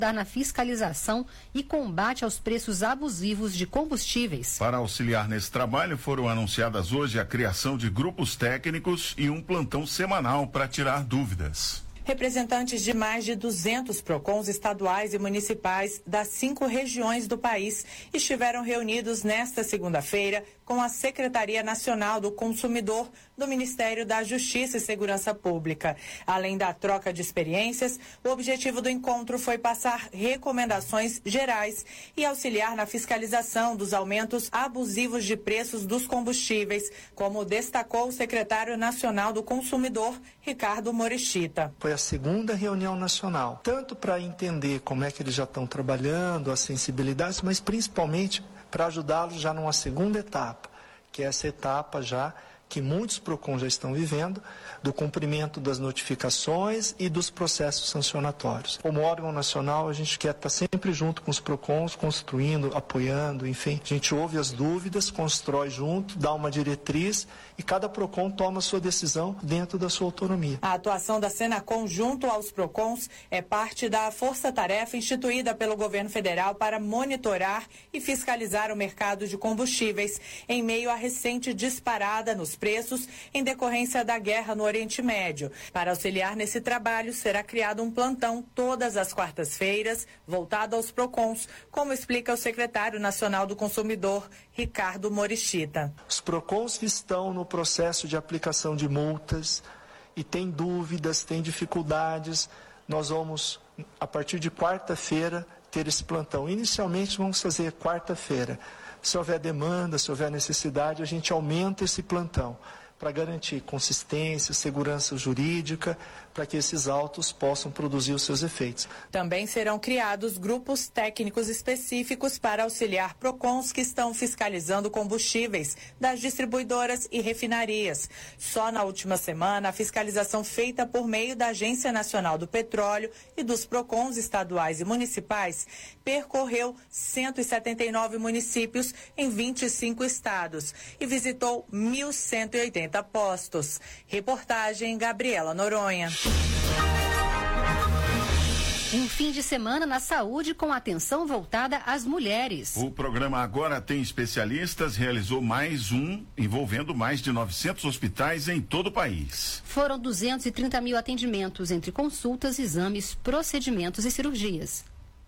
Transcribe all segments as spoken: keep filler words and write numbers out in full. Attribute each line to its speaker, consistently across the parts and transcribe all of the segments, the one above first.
Speaker 1: ajudar na fiscalização e combate aos preços abusivos de combustíveis.
Speaker 2: Para auxiliar nesse trabalho, foram anunciadas hoje a criação de grupos técnicos e um plantão semanal para tirar dúvidas.
Speaker 3: Representantes de mais de duzentos PROCONs estaduais e municipais das cinco regiões do país estiveram reunidos nesta segunda-feira com a Secretaria Nacional do Consumidor do Ministério da Justiça e Segurança Pública. Além da troca de experiências, o objetivo do encontro foi passar recomendações gerais e auxiliar na fiscalização dos aumentos abusivos de preços dos combustíveis, como destacou o secretário nacional do Consumidor, Ricardo Morishita.
Speaker 4: Foi a segunda reunião nacional, tanto para entender como é que eles já estão trabalhando, as sensibilidades, mas principalmente para ajudá-los já numa segunda etapa, que é essa etapa já que muitos PROCONs já estão vivendo, do cumprimento das notificações e dos processos sancionatórios. Como órgão nacional, a gente quer estar sempre junto com os PROCONs, construindo, apoiando, enfim. A gente ouve as dúvidas, constrói junto, dá uma diretriz e cada PROCON toma a sua decisão dentro da sua autonomia.
Speaker 3: A atuação da Senacom junto aos PROCONs é parte da força-tarefa instituída pelo governo federal para monitorar e fiscalizar o mercado de combustíveis em meio à recente disparada nos preços em decorrência da guerra no Oriente Médio. Para auxiliar nesse trabalho, será criado um plantão todas as quartas-feiras, voltado aos PROCONs, como explica o secretário nacional do Consumidor, Ricardo Morishita.
Speaker 4: Os PROCONs que estão no processo de aplicação de multas e têm dúvidas, têm dificuldades, nós vamos, a partir de quarta-feira, ter esse plantão. Inicialmente vamos fazer quarta-feira. Se houver demanda, se houver necessidade, a gente aumenta esse plantão para garantir consistência, segurança jurídica, para que esses autos possam produzir os seus efeitos.
Speaker 3: Também serão criados grupos técnicos específicos para auxiliar PROCONs que estão fiscalizando combustíveis das distribuidoras e refinarias. Só na última semana, a fiscalização feita por meio da Agência Nacional do Petróleo e dos PROCONs estaduais e municipais percorreu cento e setenta e nove municípios em vinte e cinco estados e visitou mil cento e oitenta postos. Reportagem Gabriela Noronha.
Speaker 1: Um fim de semana na saúde com atenção voltada às mulheres.
Speaker 2: O programa Agora Tem Especialistas realizou mais um envolvendo mais de novecentos hospitais em todo o país.
Speaker 1: Foram duzentos e trinta mil atendimentos entre consultas, exames, procedimentos e cirurgias.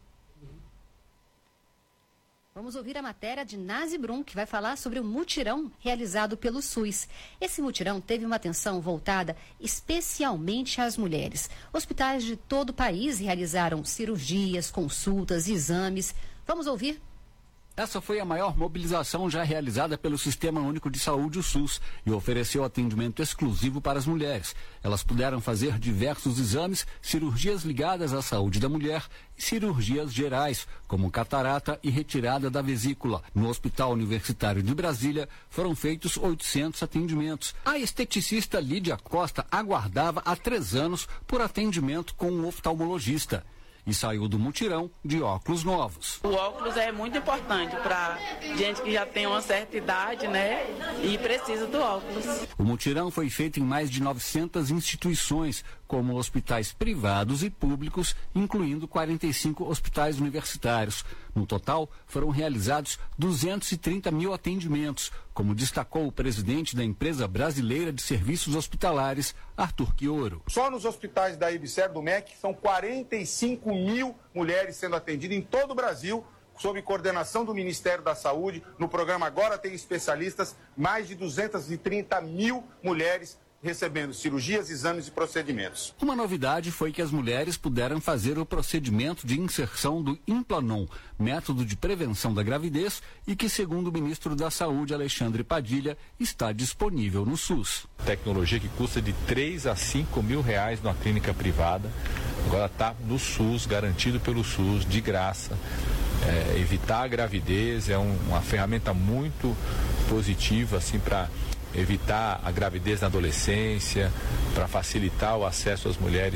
Speaker 1: Vamos ouvir a matéria de Nazi Brum, que vai falar sobre o mutirão realizado pelo SUS. Esse mutirão teve uma atenção voltada especialmente às mulheres. Hospitais de todo o país realizaram cirurgias, consultas, exames. Vamos ouvir?
Speaker 5: Essa foi a maior mobilização já realizada pelo Sistema Único de Saúde, o SUS, e ofereceu atendimento exclusivo para as mulheres. Elas puderam fazer diversos exames, cirurgias ligadas à saúde da mulher e cirurgias gerais, como catarata e retirada da vesícula. No Hospital Universitário de Brasília, foram feitos oitocentos atendimentos. A esteticista Lídia Costa aguardava há três anos por atendimento com um oftalmologista. E saiu do mutirão de óculos novos.
Speaker 6: O óculos é muito importante para gente que já tem uma certa idade, né? E precisa do óculos.
Speaker 5: O mutirão foi feito em mais de novecentas instituições, como hospitais privados e públicos, incluindo quarenta e cinco hospitais universitários. No total, foram realizados duzentos e trinta mil atendimentos, como destacou o presidente da Empresa Brasileira de Serviços Hospitalares, Arthur Quioro.
Speaker 7: Só nos hospitais da IBSER do M E C são quarenta e cinco mil mulheres sendo atendidas em todo o Brasil, sob coordenação do Ministério da Saúde. No programa Agora Tem Especialistas, mais de duzentas e trinta mil mulheres recebendo cirurgias, exames e procedimentos.
Speaker 5: Uma novidade foi que as mulheres puderam fazer o procedimento de inserção do Implanon, método de prevenção da gravidez, e que, segundo o ministro da Saúde, Alexandre Padilha, está disponível no SUS.
Speaker 8: Tecnologia que custa de três a cinco mil reais numa clínica privada, agora está no SUS, garantido pelo SUS, de graça. É, evitar a gravidez é um, uma ferramenta muito positiva, assim, para evitar a gravidez na adolescência, para facilitar o acesso às mulheres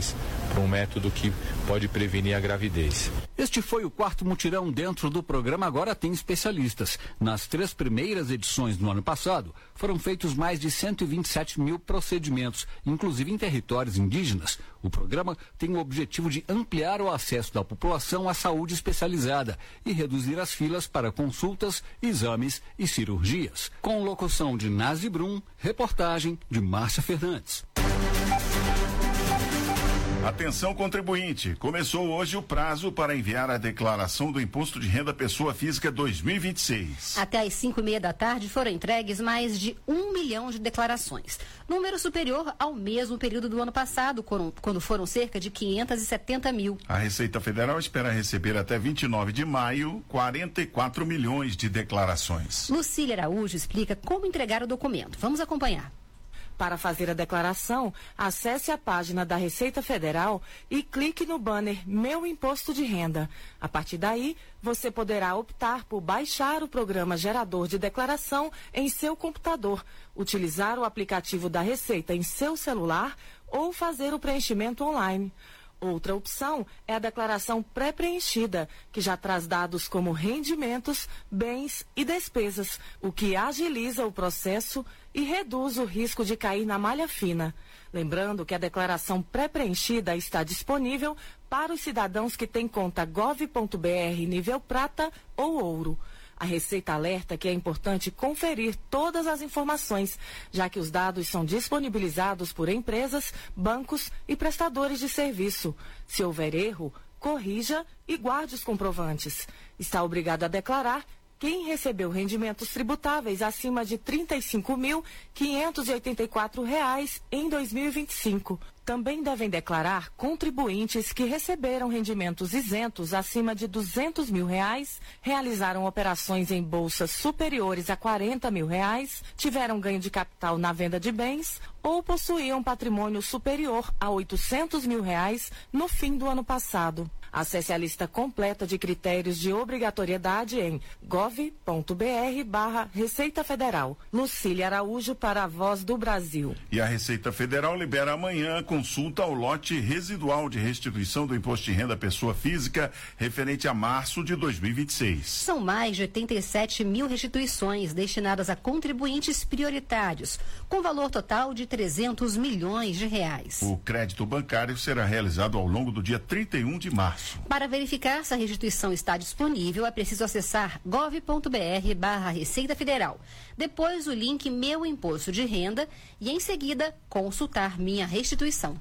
Speaker 8: para um método que pode prevenir a gravidez.
Speaker 5: Este foi o quarto mutirão dentro do programa Agora Tem Especialistas. Nas três primeiras edições do ano passado, foram feitos mais de cento e vinte e sete mil procedimentos, inclusive em territórios indígenas. O programa tem o objetivo de ampliar o acesso da população à saúde especializada e reduzir as filas para consultas, exames e cirurgias. Com locução de Nazi Brum, reportagem de Márcia Fernandes.
Speaker 2: Atenção contribuinte, começou hoje o prazo para enviar a declaração do Imposto de Renda Pessoa Física dois mil e vinte e seis.
Speaker 1: Até às cinco e meia da tarde foram entregues mais de um milhão de declarações, número superior ao mesmo período do ano passado, quando foram cerca de quinhentos e setenta mil.
Speaker 2: A Receita Federal espera receber até vinte e nove de maio quarenta e quatro milhões de declarações.
Speaker 1: Lucília Araújo explica como entregar o documento. Vamos acompanhar.
Speaker 9: Para fazer a declaração, acesse a página da Receita Federal e clique no banner Meu Imposto de Renda. A partir daí, você poderá optar por baixar o programa gerador de declaração em seu computador, utilizar o aplicativo da Receita em seu celular ou fazer o preenchimento online. Outra opção é a declaração pré-preenchida, que já traz dados como rendimentos, bens e despesas, o que agiliza o processo e reduz o risco de cair na malha fina. Lembrando que a declaração pré-preenchida está disponível para os cidadãos que têm conta gov ponto br nível prata ou ouro. A Receita alerta que é importante conferir todas as informações, já que os dados são disponibilizados por empresas, bancos e prestadores de serviço. Se houver erro, corrija e guarde os comprovantes. Está obrigado a declarar quem recebeu rendimentos tributáveis acima de trinta e cinco mil, quinhentos e oitenta e quatro reais em dois mil e vinte e cinco. Também devem declarar contribuintes que receberam rendimentos isentos acima de duzentos mil reais, realizaram operações em bolsas superiores a quarenta mil reais, tiveram ganho de capital na venda de bens ou possuíam patrimônio superior a oitocentos mil reais no fim do ano passado. Acesse a lista completa de critérios de obrigatoriedade em gov ponto br barra Receita Federal. Lucília Araújo para a Voz do Brasil.
Speaker 2: E a Receita Federal libera amanhã consulta ao lote residual de restituição do Imposto de Renda Pessoa Física referente a março de dois mil e vinte e seis.
Speaker 1: São mais de oitenta e sete mil restituições destinadas a contribuintes prioritários, com valor total de trezentos milhões de reais.
Speaker 2: O crédito bancário será realizado ao longo do dia trinta e um de março.
Speaker 1: Para verificar se a restituição está disponível, é preciso acessar gov ponto br barra Receita Federal. Depois o link Meu Imposto de Renda e em seguida consultar Minha Restituição.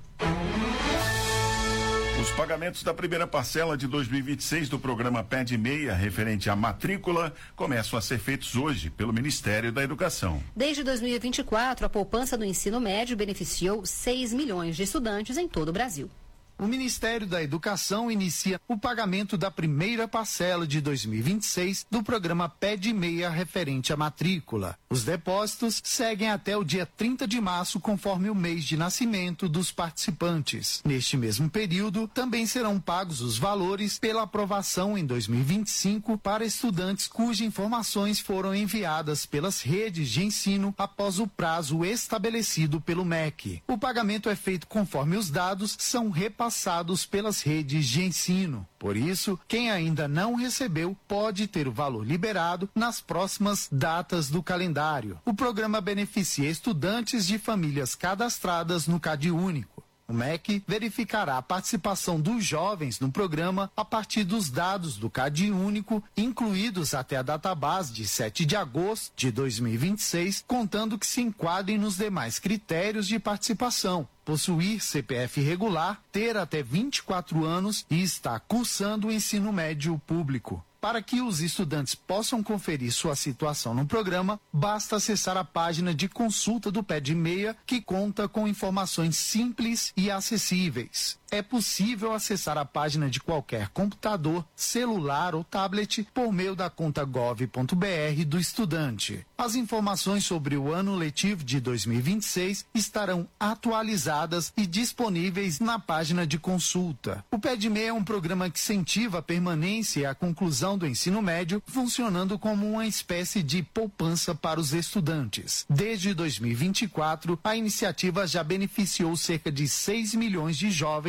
Speaker 2: Os pagamentos da primeira parcela de dois mil e vinte e seis do programa Pé de Meia, referente à matrícula, começam a ser feitos hoje pelo Ministério da Educação.
Speaker 1: Desde dois mil e vinte e quatro, a poupança do ensino médio beneficiou seis milhões de estudantes em todo o Brasil.
Speaker 10: O Ministério da Educação inicia o pagamento da primeira parcela de dois mil e vinte e seis do programa Pé de Meia referente à matrícula. Os depósitos seguem até o dia trinta de março, conforme o mês de nascimento dos participantes. Neste mesmo período, também serão pagos os valores pela aprovação em dois mil e vinte e cinco para estudantes cujas informações foram enviadas pelas redes de ensino após o prazo estabelecido pelo M E C. O pagamento é feito conforme os dados são repassados passados pelas redes de ensino. Por isso, quem ainda não recebeu pode ter o valor liberado nas próximas datas do calendário. O programa beneficia estudantes de famílias cadastradas no CadÚnico. O M E C verificará a participação dos jovens no programa a partir dos dados do CadÚnico, incluídos até a database de sete de agosto de dois mil e vinte e seis, contando que se enquadrem nos demais critérios de participação: possuir C P F regular, ter até vinte e quatro anos e estar cursando o ensino médio público. Para que os estudantes possam conferir sua situação no programa, basta acessar a página de consulta do Pé de Meia, que conta com informações simples e acessíveis. É possível acessar a página de qualquer computador, celular ou tablet por meio da conta gov ponto br do estudante. As informações sobre o ano letivo de dois mil e vinte e seis estarão atualizadas e disponíveis na página de consulta. O Pé de Meia é um programa que incentiva a permanência e a conclusão do ensino médio, funcionando como uma espécie de poupança para os estudantes. Desde dois mil e vinte e quatro, a iniciativa já beneficiou cerca de seis milhões de jovens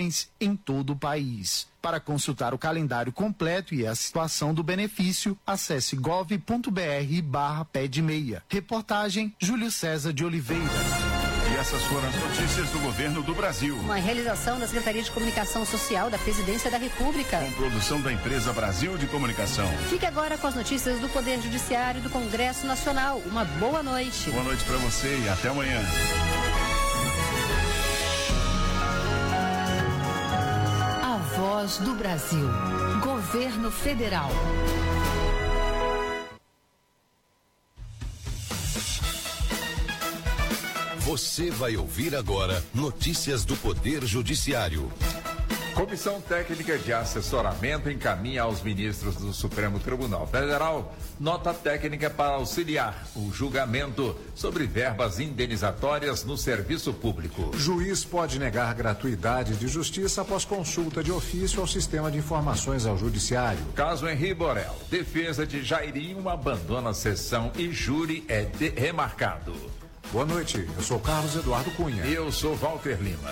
Speaker 10: regiões em todo o país. Para consultar o calendário completo e a situação do benefício, acesse gov ponto br barra pé de meia. Reportagem Júlio César de Oliveira.
Speaker 2: E essas foram as notícias do governo do Brasil.
Speaker 1: Uma realização da Secretaria de Comunicação Social da Presidência da República.
Speaker 2: Com produção da empresa Brasil de Comunicação.
Speaker 1: Fique agora com as notícias do Poder Judiciário e do Congresso Nacional. Uma boa noite.
Speaker 2: Boa noite para você e até amanhã.
Speaker 11: A Voz do Brasil. Governo Federal.
Speaker 12: Você vai ouvir agora notícias do Poder Judiciário.
Speaker 13: Comissão Técnica de Assessoramento encaminha aos ministros do Supremo Tribunal Federal nota técnica para auxiliar o julgamento sobre verbas indenizatórias no serviço público.
Speaker 14: Juiz pode negar gratuidade de justiça após consulta de ofício ao Sistema de Informações ao Judiciário.
Speaker 13: Caso Henri Borel, defesa de Jairinho abandona a sessão e júri é de- remarcado.
Speaker 14: Boa noite, eu sou Carlos Eduardo Cunha.
Speaker 13: E eu sou Walter Lima.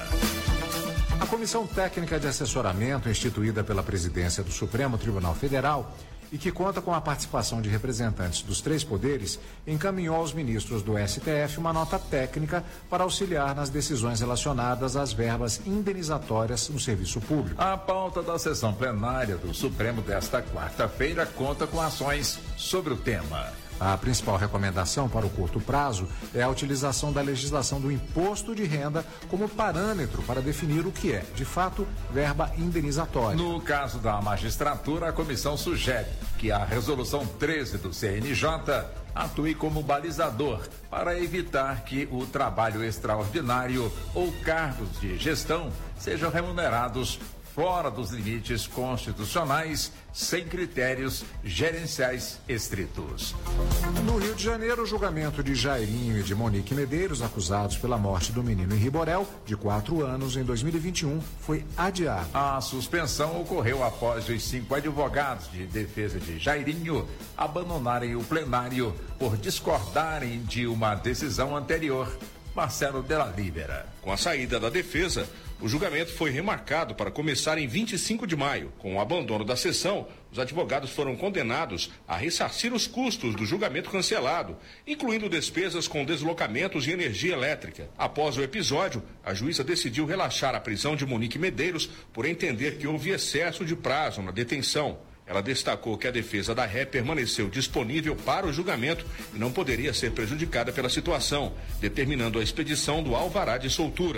Speaker 14: A Comissão Técnica de Assessoramento, instituída pela Presidência do Supremo Tribunal Federal e que conta com a participação de representantes dos três poderes, encaminhou aos ministros do S T F uma nota técnica para auxiliar nas decisões relacionadas às verbas indenizatórias no serviço público.
Speaker 13: A pauta da sessão plenária do Supremo desta quarta-feira conta com ações sobre o tema.
Speaker 14: A principal recomendação para o curto prazo é a utilização da legislação do imposto de renda como parâmetro para definir o que é, de fato, verba indenizatória.
Speaker 13: No caso da magistratura, a comissão sugere que a resolução treze do C N J atue como balizador para evitar que o trabalho extraordinário ou cargos de gestão sejam remunerados fora dos limites constitucionais, sem critérios gerenciais estritos.
Speaker 14: No Rio de Janeiro, o julgamento de Jairinho e de Monique Medeiros, acusados pela morte do menino Henri Borel, de quatro anos, em dois mil e vinte e um, foi adiado.
Speaker 13: A suspensão ocorreu após os cinco advogados de defesa de Jairinho abandonarem o plenário por discordarem de uma decisão anterior. Marcelo Della Libera.
Speaker 15: Com a saída da defesa, o julgamento foi remarcado para começar em vinte e cinco de maio. Com o abandono da sessão, os advogados foram condenados a ressarcir os custos do julgamento cancelado, incluindo despesas com deslocamentos e energia elétrica. Após o episódio, a juíza decidiu relaxar a prisão de Monique Medeiros por entender que houve excesso de prazo na detenção. Ela destacou que a defesa da ré permaneceu disponível para o julgamento e não poderia ser prejudicada pela situação, determinando a expedição do alvará de soltura.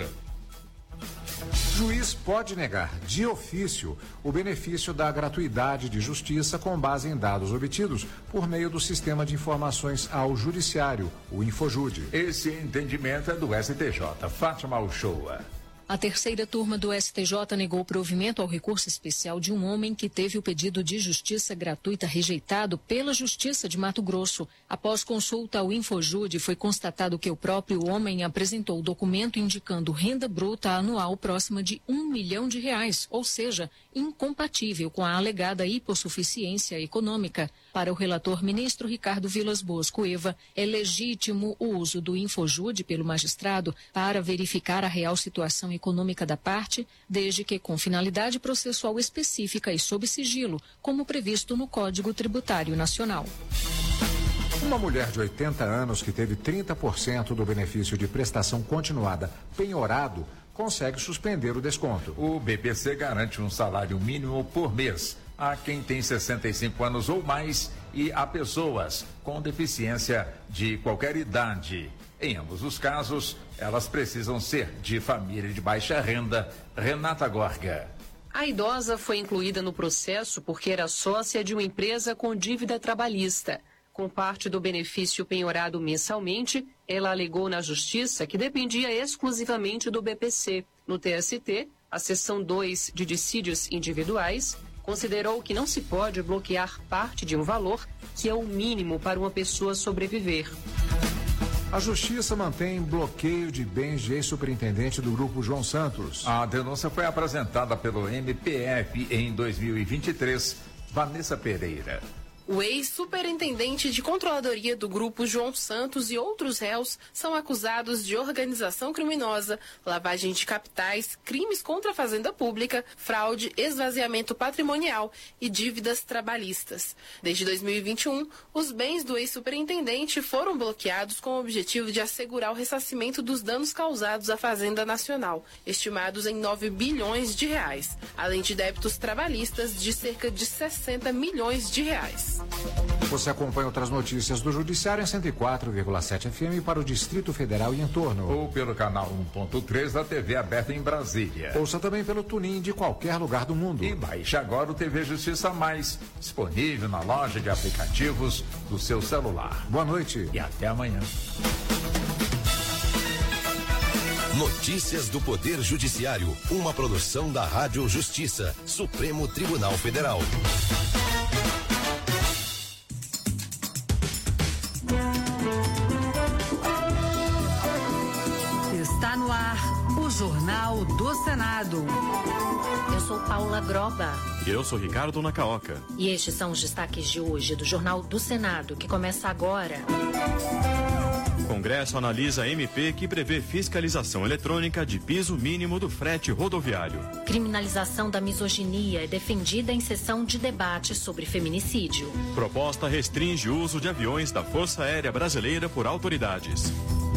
Speaker 14: Juiz pode negar, de ofício, o benefício da gratuidade de justiça com base em dados obtidos por meio do Sistema de Informações ao Judiciário, o Infojude.
Speaker 13: Esse entendimento é do S T J. Fátima Uchoa.
Speaker 16: A terceira turma do S T J negou provimento ao recurso especial de um homem que teve o pedido de justiça gratuita rejeitado pela Justiça de Mato Grosso. Após consulta ao Infojude, foi constatado que o próprio homem apresentou o documento indicando renda bruta anual próxima de um milhão de reais, ou seja, incompatível com a alegada hipossuficiência econômica. Para o relator ministro Ricardo Vilas Boas Cueva, é legítimo o uso do Infojude pelo magistrado para verificar a real situação econômica da parte, desde que com finalidade processual específica e sob sigilo, como previsto no Código Tributário Nacional.
Speaker 14: Uma mulher de oitenta anos que teve trinta por cento do benefício de prestação continuada penhorado consegue suspender o desconto.
Speaker 13: O B P C garante um salário mínimo por mês a quem tem sessenta e cinco anos ou mais e a pessoas com deficiência de qualquer idade. Em ambos os casos, elas precisam ser de família de baixa renda. Renata Gorga.
Speaker 17: A idosa foi incluída no processo porque era sócia de uma empresa com dívida trabalhista. Com parte do benefício penhorado mensalmente, ela alegou na Justiça que dependia exclusivamente do B P C. No T S T, a seção dois de dissídios individuais considerou que não se pode bloquear parte de um valor que é o mínimo para uma pessoa sobreviver.
Speaker 14: A Justiça mantém bloqueio de bens de ex-superintendente do Grupo João Santos.
Speaker 13: A denúncia foi apresentada pelo M P F em dois mil e vinte e três. Vanessa Pereira.
Speaker 18: O ex-superintendente de controladoria do Grupo João Santos e outros réus são acusados de organização criminosa, lavagem de capitais, crimes contra a fazenda pública, fraude, esvaziamento patrimonial e dívidas trabalhistas. Desde dois mil e vinte e um, os bens do ex-superintendente foram bloqueados com o objetivo de assegurar o ressarcimento dos danos causados à Fazenda Nacional, estimados em nove bilhões de reais, além de débitos trabalhistas de cerca de sessenta milhões de reais.
Speaker 14: Você acompanha outras notícias do Judiciário em cento e quatro vírgula sete F M para o Distrito Federal e em torno.
Speaker 13: Ou pelo canal um ponto três da T V aberta em Brasília.
Speaker 14: Ouça também pelo TuneIn de qualquer lugar do mundo.
Speaker 13: E baixe agora o T V Justiça Mais, disponível na loja de aplicativos do seu celular.
Speaker 14: Boa noite.
Speaker 13: E até amanhã.
Speaker 12: Notícias do Poder Judiciário, uma produção da Rádio Justiça, Supremo Tribunal Federal.
Speaker 11: Está no ar o Jornal do Senado.
Speaker 16: Eu sou Paula Groba.
Speaker 19: E eu sou Ricardo Nacaoca.
Speaker 16: E estes são os destaques de hoje do Jornal do Senado, que começa agora.
Speaker 19: O Congresso analisa a M P que prevê fiscalização eletrônica de piso mínimo do frete rodoviário.
Speaker 16: Criminalização da misoginia é defendida em sessão de debate sobre feminicídio.
Speaker 19: Proposta restringe o uso de aviões da Força Aérea Brasileira por autoridades.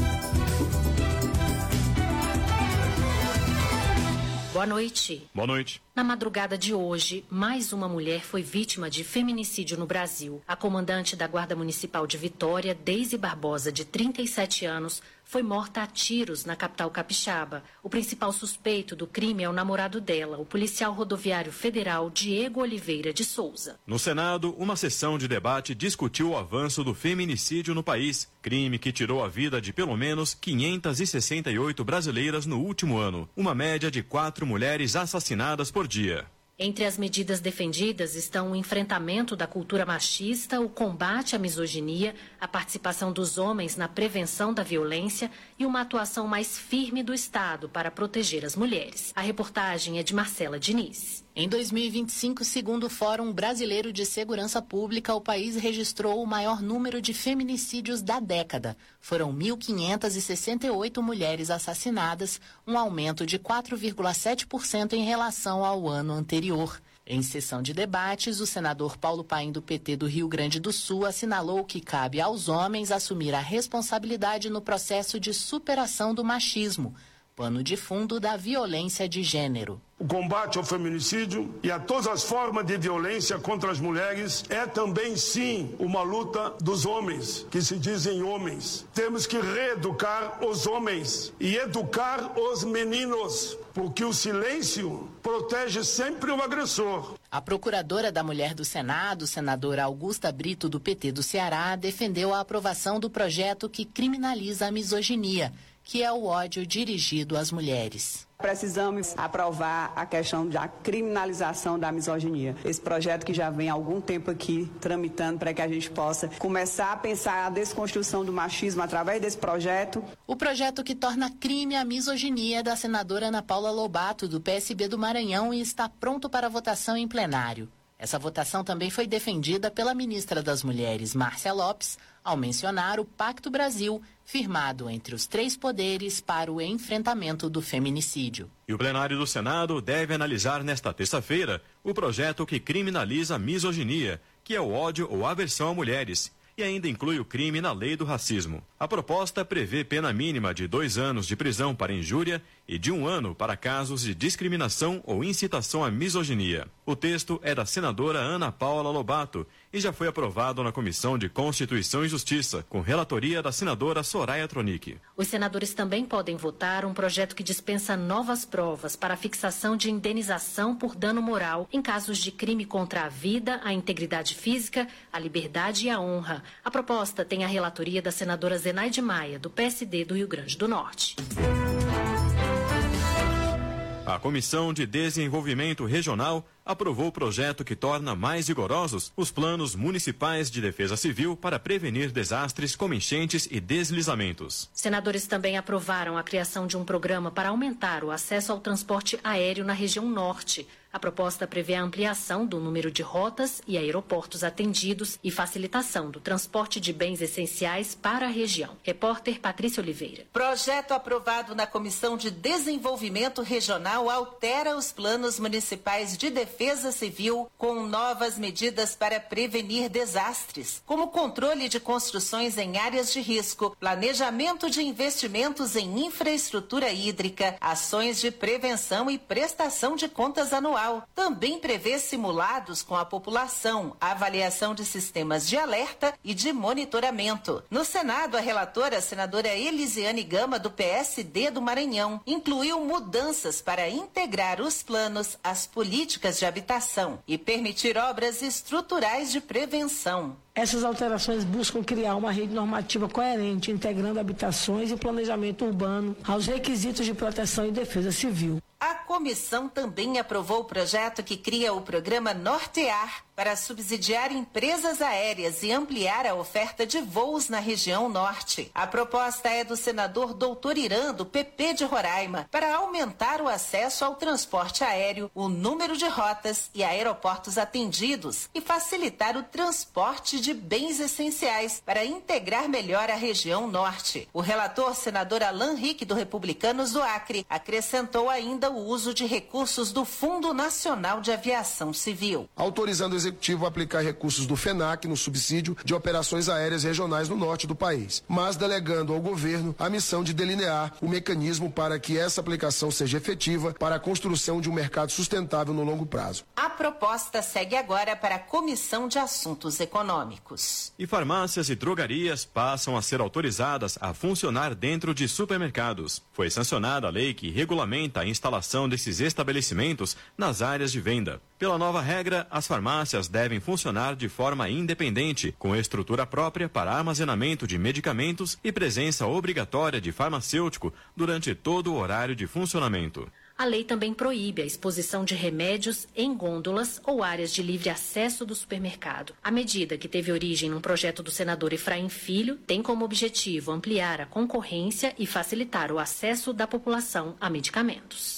Speaker 16: Boa noite.
Speaker 19: Boa noite.
Speaker 16: Na madrugada de hoje, mais uma mulher foi vítima de feminicídio no Brasil. A comandante da Guarda Municipal de Vitória, Deise Barbosa, de trinta e sete anos, foi morta a tiros na capital capixaba. O principal suspeito do crime é o namorado dela, o policial rodoviário federal Diego Oliveira de Souza.
Speaker 19: No Senado, uma sessão de debate discutiu o avanço do feminicídio no país, crime que tirou a vida de pelo menos quinhentas e sessenta e oito brasileiras no último ano, uma média de quatro mulheres assassinadas por dia.
Speaker 16: Entre as medidas defendidas estão o enfrentamento da cultura machista, o combate à misoginia, a participação dos homens na prevenção da violência e uma atuação mais firme do Estado para proteger as mulheres. A reportagem é de Marcela Diniz.
Speaker 20: Em dois mil e vinte e cinco, segundo o Fórum Brasileiro de Segurança Pública, o país registrou o maior número de feminicídios da década. Foram mil quinhentas e sessenta e oito mulheres assassinadas, um aumento de quatro vírgula sete por cento em relação ao ano anterior. Em sessão de debates, o senador Paulo Paim, do P T do Rio Grande do Sul, assinalou que cabe aos homens assumir a responsabilidade no processo de superação do machismo, pano de fundo da violência de gênero.
Speaker 21: O combate ao feminicídio e a todas as formas de violência contra as mulheres é também, sim, uma luta dos homens, que se dizem homens. Temos que reeducar os homens e educar os meninos, porque o silêncio protege sempre o agressor.
Speaker 20: A procuradora da Mulher do Senado, senadora Augusta Brito, do P T do Ceará, defendeu a aprovação do projeto que criminaliza a misoginia, que é o ódio dirigido às mulheres.
Speaker 22: Precisamos aprovar a questão da criminalização da misoginia. Esse projeto que já vem há algum tempo aqui tramitando para que a gente possa começar a pensar a desconstrução do machismo através desse projeto.
Speaker 20: O projeto que torna crime a misoginia é da senadora Ana Paula Lobato, do P S B do Maranhão, e está pronto para votação em plenário. Essa votação também foi defendida pela ministra das Mulheres, Márcia Lopes, ao mencionar o Pacto Brasil, firmado entre os três poderes para o enfrentamento do feminicídio.
Speaker 19: E o plenário do Senado deve analisar nesta terça-feira o projeto que criminaliza a misoginia, que é o ódio ou aversão a mulheres, e ainda inclui o crime na lei do racismo. A proposta prevê pena mínima de dois anos de prisão para injúria e de um ano para casos de discriminação ou incitação à misoginia. O texto é da senadora Ana Paula Lobato e já foi aprovado na Comissão de Constituição e Justiça, com relatoria da senadora Soraya Tronic.
Speaker 16: Os senadores também podem votar um projeto que dispensa novas provas para a fixação de indenização por dano moral em casos de crime contra a vida, a integridade física, a liberdade e a honra. A proposta tem a relatoria da senadora Zenaide Maia, do P S D do Rio Grande do Norte.
Speaker 19: A Comissão de Desenvolvimento Regional aprovou o projeto que torna mais rigorosos os planos municipais de defesa civil para prevenir desastres como enchentes e deslizamentos.
Speaker 3: Senadores também aprovaram a criação de um programa para aumentar o acesso ao transporte aéreo na região norte. A proposta prevê a ampliação do número de rotas e aeroportos atendidos e facilitação do transporte de bens essenciais para a região. Repórter Patrícia Oliveira.
Speaker 4: Projeto aprovado na Comissão de Desenvolvimento Regional altera os planos municipais de defesa civil com novas medidas para prevenir desastres, como controle de construções em áreas de risco, planejamento de investimentos em infraestrutura hídrica, ações de prevenção e prestação de contas anuais. Também prevê simulados com a população, avaliação de sistemas de alerta e de monitoramento. No Senado, a relatora, a senadora Elisiane Gama, do P S D do Maranhão, incluiu mudanças para integrar os planos às políticas de habitação e permitir obras estruturais de prevenção.
Speaker 23: Essas alterações buscam criar uma rede normativa coerente, integrando habitações e planejamento urbano aos requisitos de proteção e defesa civil.
Speaker 4: A comissão também aprovou o projeto que cria o programa Nortear para subsidiar empresas aéreas e ampliar a oferta de voos na região norte. A proposta é do senador Doutor Irã, do P P de Roraima, para aumentar o acesso ao transporte aéreo, o número de rotas e aeroportos atendidos e facilitar o transporte de bens essenciais para integrar melhor a região norte. O relator, senador Alan Rick, do Republicanos do Acre, acrescentou ainda o uso de recursos do Fundo Nacional de Aviação Civil.
Speaker 24: Autorizando o Executivo a aplicar recursos do FENAC no subsídio de operações aéreas regionais no norte do país, mas delegando ao governo a missão de delinear o mecanismo para que essa aplicação seja efetiva para a construção de um mercado sustentável no longo prazo.
Speaker 4: A proposta segue agora para a Comissão de Assuntos Econômicos.
Speaker 19: E farmácias e drogarias passam a ser autorizadas a funcionar dentro de supermercados. Foi sancionada a lei que regulamenta a instalação desses estabelecimentos nas áreas de venda. Pela nova regra, as farmácias devem funcionar de forma independente, com estrutura própria para armazenamento de medicamentos e presença obrigatória de farmacêutico durante todo o horário de funcionamento.
Speaker 3: A lei também proíbe a exposição de remédios em gôndolas ou áreas de livre acesso do supermercado. A medida, que teve origem num projeto do senador Efraim Filho, tem como objetivo ampliar a concorrência e facilitar o acesso da população a medicamentos.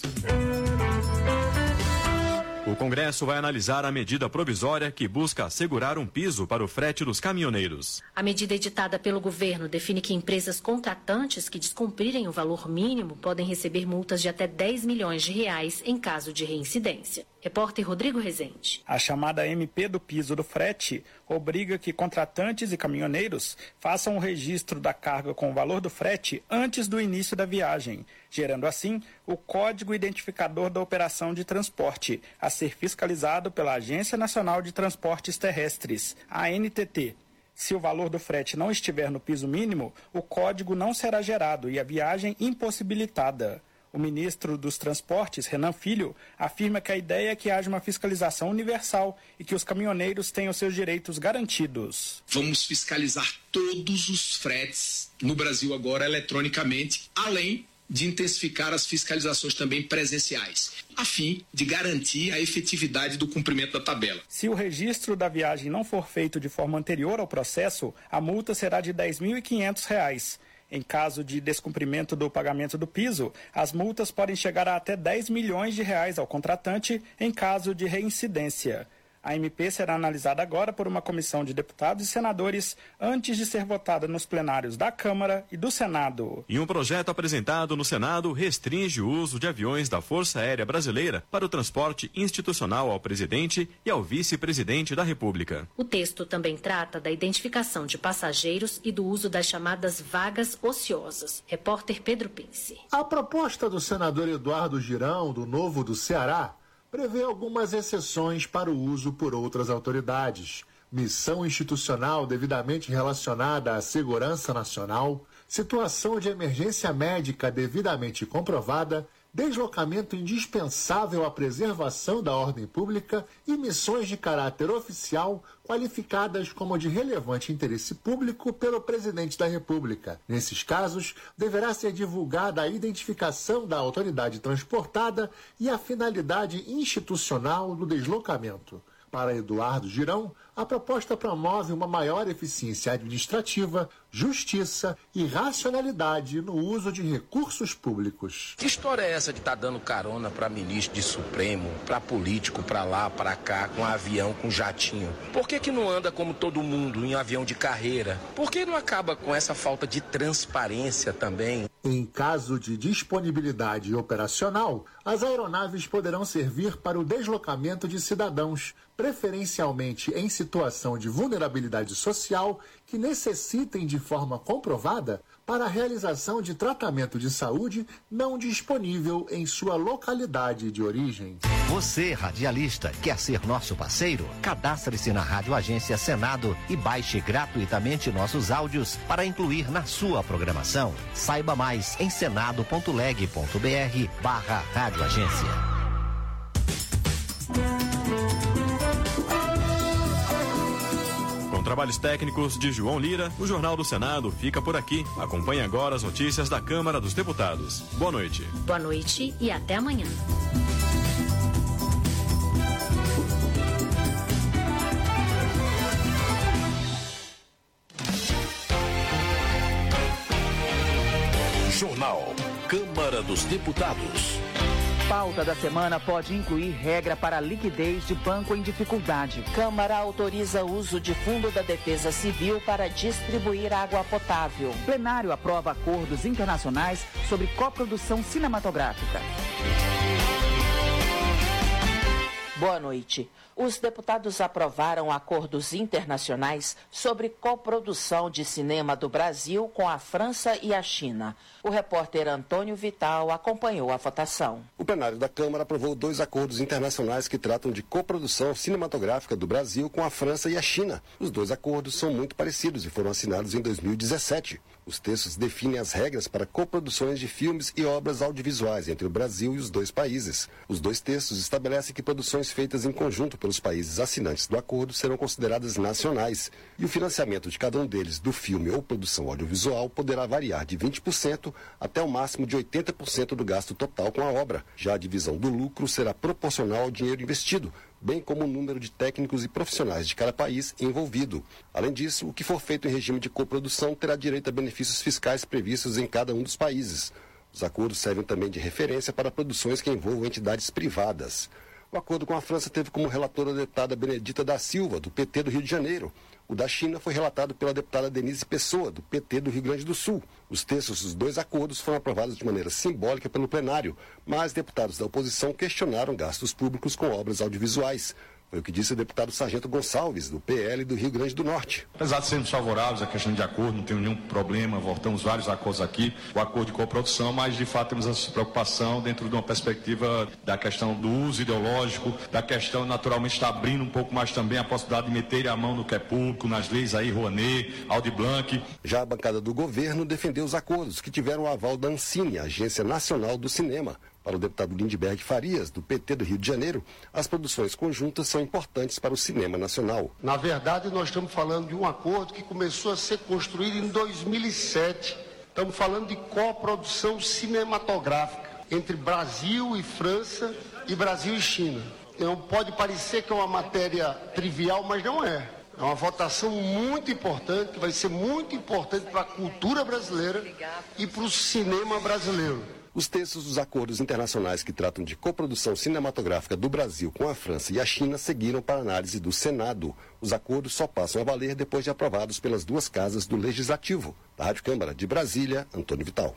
Speaker 19: O Congresso vai analisar a medida provisória que busca assegurar um piso para o frete dos caminhoneiros.
Speaker 3: A medida editada pelo governo define que empresas contratantes que descumprirem o valor mínimo podem receber multas de até dez milhões de reais em caso de reincidência. Repórter Rodrigo Rezende.
Speaker 25: A chamada M P do piso do frete obriga que contratantes e caminhoneiros façam o registro da carga com o valor do frete antes do início da viagem, gerando assim o código identificador da operação de transporte, a ser fiscalizado pela Agência Nacional de Transportes Terrestres, a A N T T. Se o valor do frete não estiver no piso mínimo, o código não será gerado e a viagem impossibilitada. O ministro dos Transportes, Renan Filho, afirma que a ideia é que haja uma fiscalização universal e que os caminhoneiros tenham seus direitos garantidos.
Speaker 26: Vamos fiscalizar todos os fretes no Brasil agora eletronicamente, além de intensificar as fiscalizações também presenciais, a fim de garantir a efetividade do cumprimento da tabela.
Speaker 25: Se o registro da viagem não for feito de forma anterior ao processo, a multa será de dez mil e quinhentos reais. Em caso de descumprimento do pagamento do piso, as multas podem chegar a até dez milhões de reais ao contratante em caso de reincidência. A M P será analisada agora por uma comissão de deputados e senadores antes de ser votada nos plenários da Câmara e do Senado.
Speaker 19: E um projeto apresentado no Senado restringe o uso de aviões da Força Aérea Brasileira para o transporte institucional ao presidente e ao vice-presidente da República.
Speaker 3: O texto também trata da identificação de passageiros e do uso das chamadas vagas ociosas. Repórter Pedro Pince.
Speaker 27: A proposta do senador Eduardo Girão, do Novo do Ceará, prevê algumas exceções para o uso por outras autoridades. Missão institucional devidamente relacionada à segurança nacional, situação de emergência médica devidamente comprovada deslocamento indispensável à preservação da ordem pública e missões de caráter oficial qualificadas como de relevante interesse público pelo presidente da República. Nesses casos, deverá ser divulgada a identificação da autoridade transportada e a finalidade institucional do deslocamento. Para Eduardo Girão, a proposta promove uma maior eficiência administrativa, justiça e racionalidade no uso de recursos públicos.
Speaker 1: Que história é essa de estar tá dando carona para ministro de Supremo, para político, para lá, para cá, com avião, com jatinho? Por que que não anda como todo mundo em avião de carreira? Por que não acaba com essa falta de transparência também?
Speaker 27: Em caso de disponibilidade operacional, as aeronaves poderão servir para o deslocamento de cidadãos, preferencialmente em situação de vulnerabilidade social, que necessitem de forma comprovada para a realização de tratamento de saúde não disponível em sua localidade de origem.
Speaker 5: Você, radialista, quer ser nosso parceiro? Cadastre-se na Rádio Agência Senado e baixe gratuitamente nossos áudios para incluir na sua programação. Saiba mais em senado.leg.br barra Rádio Agência.
Speaker 19: Com trabalhos técnicos de João Lira, o Jornal do Senado fica por aqui. Acompanhe agora as notícias da Câmara dos Deputados. Boa noite.
Speaker 3: Boa noite e até amanhã.
Speaker 12: Jornal Câmara dos Deputados.
Speaker 6: Pauta da semana pode incluir regra para liquidez de banco em dificuldade.
Speaker 7: Câmara autoriza o uso de fundo da Defesa Civil para distribuir água potável.
Speaker 6: Plenário aprova acordos internacionais sobre coprodução cinematográfica.
Speaker 7: Boa noite. Os deputados aprovaram acordos internacionais sobre coprodução de cinema do Brasil com a França e a China. O repórter Antônio Vital acompanhou a votação.
Speaker 8: O plenário da Câmara aprovou dois acordos internacionais que tratam de coprodução cinematográfica do Brasil com a França e a China. Os dois acordos são muito parecidos e foram assinados em dois mil e dezessete. Os textos definem as regras para coproduções de filmes e obras audiovisuais entre o Brasil e os dois países. Os dois textos estabelecem que produções feitas em conjunto pelos países assinantes do acordo serão consideradas nacionais e o financiamento de cada um deles do filme ou produção audiovisual poderá variar de vinte por cento até o máximo de oitenta por cento do gasto total com a obra. Já a divisão do lucro será proporcional ao dinheiro investido, bem como o número de técnicos e profissionais de cada país envolvido. Além disso, o que for feito em regime de coprodução terá direito a benefícios fiscais previstos em cada um dos países. Os acordos servem também de referência para produções que envolvam entidades privadas. O acordo com a França teve como relatora a deputada Benedita da Silva, do P T do Rio de Janeiro. O da China foi relatado pela deputada Denise Pessoa, do P T do Rio Grande do Sul. Os textos dos dois acordos foram aprovados de maneira simbólica pelo plenário, mas deputados da oposição questionaram gastos públicos com obras audiovisuais. Foi o que disse o deputado Sargento Gonçalves, do P L do Rio Grande do Norte.
Speaker 9: Apesar de sermos favoráveis à questão de acordo, não temos nenhum problema, votamos vários acordos aqui, o acordo de coprodução, mas de fato temos essa preocupação dentro de uma perspectiva da questão do uso ideológico, da questão naturalmente está abrindo um pouco mais também a possibilidade de meter a mão no que é público, nas leis aí, Rouanet, Aldir Blanc.
Speaker 8: Já a bancada do governo defendeu os acordos, que tiveram o aval da Ancine, Agência Nacional do Cinema. Para o deputado Lindbergh Farias, do P T do Rio de Janeiro, as produções conjuntas são importantes para o cinema nacional.
Speaker 10: Na verdade, nós estamos falando de um acordo que começou a ser construído em dois mil e sete. Estamos falando de coprodução cinematográfica entre Brasil e França e Brasil e China. Então, pode parecer que é uma matéria trivial, mas não é. É uma votação muito importante, que vai ser muito importante para a cultura brasileira e para o cinema brasileiro.
Speaker 8: Os textos dos acordos internacionais que tratam de coprodução cinematográfica do Brasil com a França e a China seguiram para análise do Senado. Os acordos só passam a valer depois de aprovados pelas duas casas do Legislativo. Da Rádio Câmara de Brasília, Antônio Vital.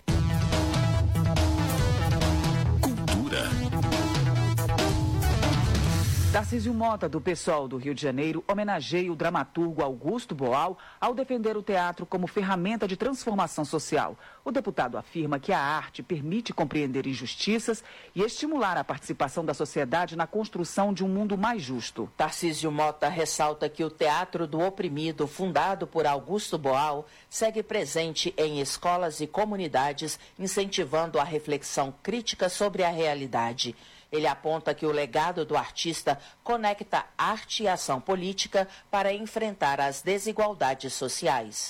Speaker 12: Cultura.
Speaker 6: Tarcísio Mota, do PSOL do Rio de Janeiro, homenageia o dramaturgo Augusto Boal ao defender o teatro como ferramenta de transformação social. O deputado afirma que a arte permite compreender injustiças e estimular a participação da sociedade na construção de um mundo mais justo.
Speaker 7: Tarcísio Mota ressalta que o Teatro do Oprimido, fundado por Augusto Boal, segue presente em escolas e comunidades, incentivando a reflexão crítica sobre a realidade. Ele aponta que o legado do artista conecta arte e ação política para enfrentar as desigualdades sociais.